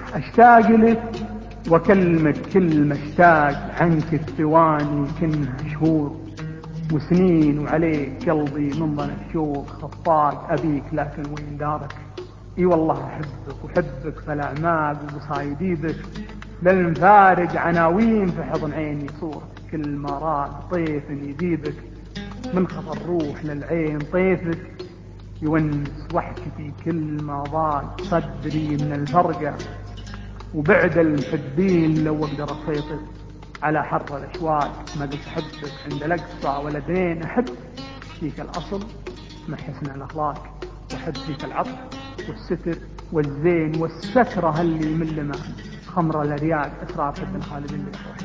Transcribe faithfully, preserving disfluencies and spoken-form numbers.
أشتاق لك وأكلمك كل مشتاق، عنك الثواني كنها شهور وسنين، وعليك قلبي من ظن الشوق خفاق، أبيك لكن وين دارك؟ اي والله أحبك وحبك فالأعماق وبصايديدك، للمفارق عناوين في حضن عيني صورة، كل ما راق طيف يجيبك من خطر الروح للعين طيفك، يونس وحشتي كل ما ضاق صدري من الفرقة، وبعد المحبين لو اقدر اسيطر على حر الاشواق، ما قلت احبك عند الاقصى ولا دين، احب فيك الاصل مع حسن الاخلاق، واحب فيك العطف والستر والزين والسكره اللي ملمه خمر الارياق، اسرار حسن خالد اللي